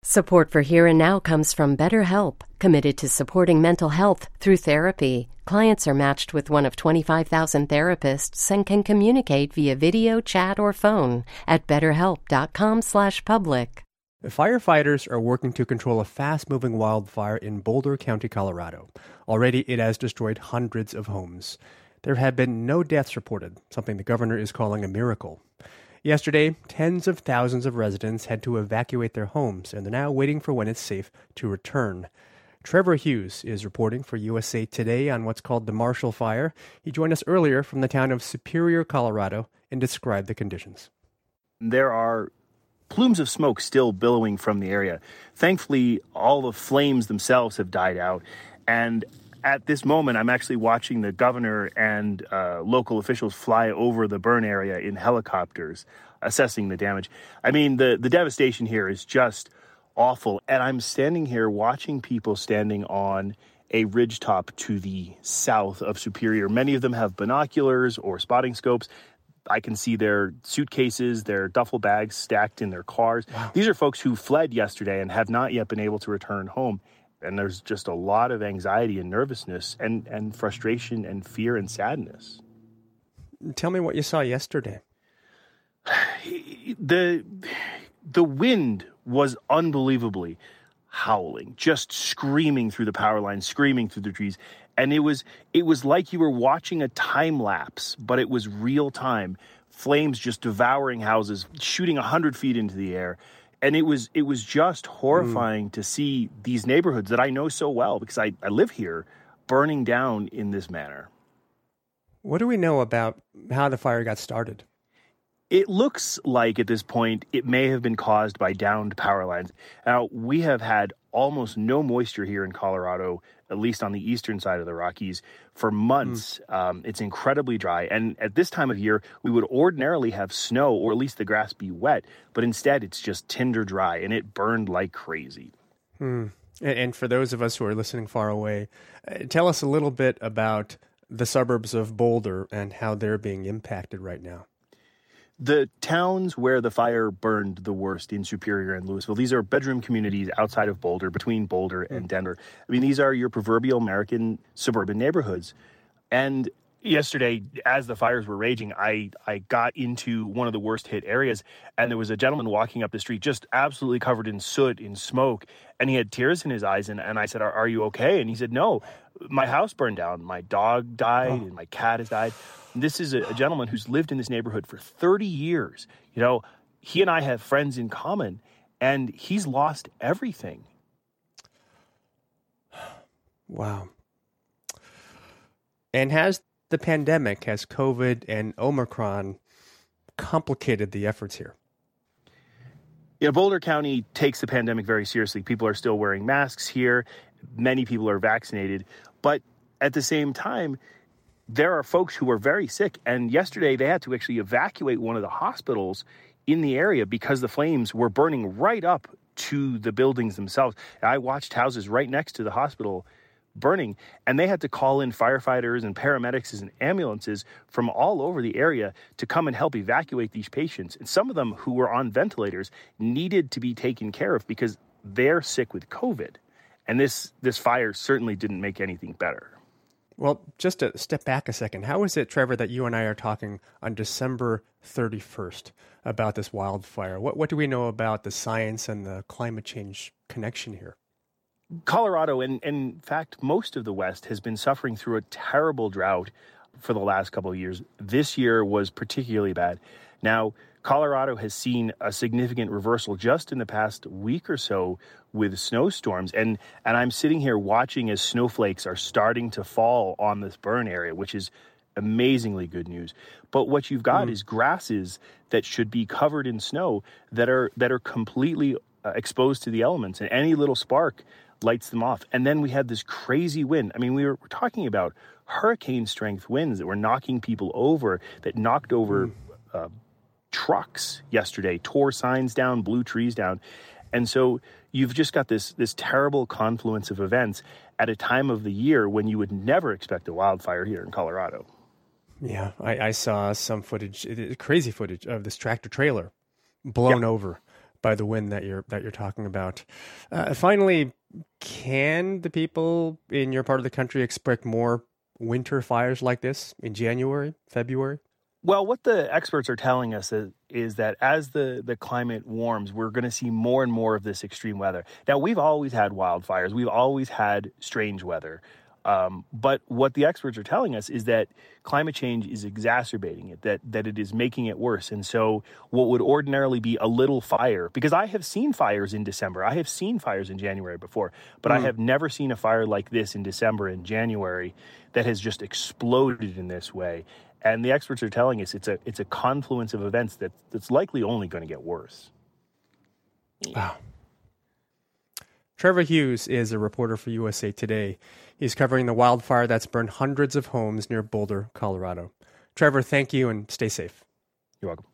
Support for Here and Now comes from BetterHelp, committed to supporting mental health through therapy. Clients are matched with one of 25,000 therapists and can communicate via video, chat, or phone at betterhelp.com/public. Firefighters are working to control a fast-moving wildfire in Boulder County, Colorado. Already, it has destroyed hundreds of homes. There have been no deaths reported, something the governor is calling a miracle. Yesterday, tens of thousands of residents had to evacuate their homes, and they're now waiting for when it's safe to return. Trevor Hughes is reporting for USA Today on what's called the Marshall Fire. He joined us earlier from the town of Superior, Colorado, and described the conditions. There are plumes of smoke still billowing from the area. Thankfully, all the flames themselves have died out, and at this moment, I'm actually watching the governor and local officials fly over the burn area in helicopters, assessing the damage. I mean, the devastation here is just awful. And I'm standing here watching people standing on a ridgetop to the south of Superior. Many of them have binoculars or spotting scopes. I can see their suitcases, their duffel bags stacked in their cars. Wow. These are folks who fled yesterday and have not yet been able to return home. And there's just a lot of anxiety and nervousness and frustration and fear and sadness. Tell me what you saw yesterday. The wind was unbelievably howling, just screaming through the power lines, screaming through the trees. And it was like you were watching a time lapse, but it was real time. Flames just devouring houses, shooting 100 feet into the air. And it was just horrifying to see these neighborhoods that I know so well because I live here burning down in this manner. What do we know about how the fire got started? It looks like at this point it may have been caused by downed power lines. Now, we have had almost no moisture here in Colorado, at least on the eastern side of the Rockies, for months. It's incredibly dry. And at this time of year, we would ordinarily have snow, or at least the grass be wet. But instead, it's just tinder dry, and it burned like crazy. And for those of us who are listening far away, tell us a little bit about the suburbs of Boulder and how they're being impacted right now. The towns where the fire burned the worst in Superior and Louisville, these are bedroom communities outside of Boulder, between Boulder and Denver. I mean, these are your proverbial American suburban neighborhoods. And yesterday, as the fires were raging, I got into one of the worst hit areas, and there was a gentleman walking up the street just absolutely covered in soot, in smoke, and he had tears in his eyes. And I said, are you okay? And he said, no, my house burned down. My dog died and my cat has died. This is a gentleman who's lived in this neighborhood for 30 years. You know, he and I have friends in common, and he's lost everything. Wow. And has the pandemic, has COVID and Omicron complicated the efforts here? Yeah, Boulder County takes the pandemic very seriously. People are still wearing masks here. Many people are vaccinated. But at the same time, there are folks who are very sick. And yesterday, they had to actually evacuate one of the hospitals in the area because the flames were burning right up to the buildings themselves. I watched houses right next to the hospital burning, and they had to call in firefighters and paramedics and ambulances from all over the area to come and help evacuate these patients. And some of them who were on ventilators needed to be taken care of because they're sick with COVID. And this fire certainly didn't make anything better. Well, just to step back a second, how is it, Trevor, that you and I are talking on December 31st about this wildfire? What do we know about the science and the climate change connection here? Colorado, and in fact, most of the West has been suffering through a terrible drought for the last couple of years. This year was particularly bad. Now, Colorado has seen a significant reversal just in the past week or so with snowstorms. And I'm sitting here watching as snowflakes are starting to fall on this burn area, which is amazingly good news. But what you've got is grasses that should be covered in snow that are completely exposed to the elements, and any little spark lights them off. And then we had this crazy wind. I mean, we're talking about hurricane strength winds that were knocking people over, that knocked over trucks yesterday, tore signs down, blew trees down. And so you've just got this terrible confluence of events at a time of the year when you would never expect a wildfire here in Colorado. Yeah, I saw some footage, crazy footage of this tractor trailer blown over by the wind that you're talking about. Finally, can the people in your part of the country expect more winter fires like this in January, February? Well, what the experts are telling us is that as the climate warms, we're going to see more and more of this extreme weather. Now, we've always had wildfires. We've always had strange weather. But what the experts are telling us is that climate change is exacerbating it, that it is making it worse. And so what would ordinarily be a little fire, because I have seen fires in December, I have seen fires in January before, but I have never seen a fire like this in December and January that has just exploded in this way. And the experts are telling us it's a confluence of events that's likely only going to get worse. Wow. Trevor Hughes is a reporter for USA Today. He's covering the wildfire that's burned hundreds of homes near Boulder, Colorado. Trevor, thank you and stay safe. You're welcome.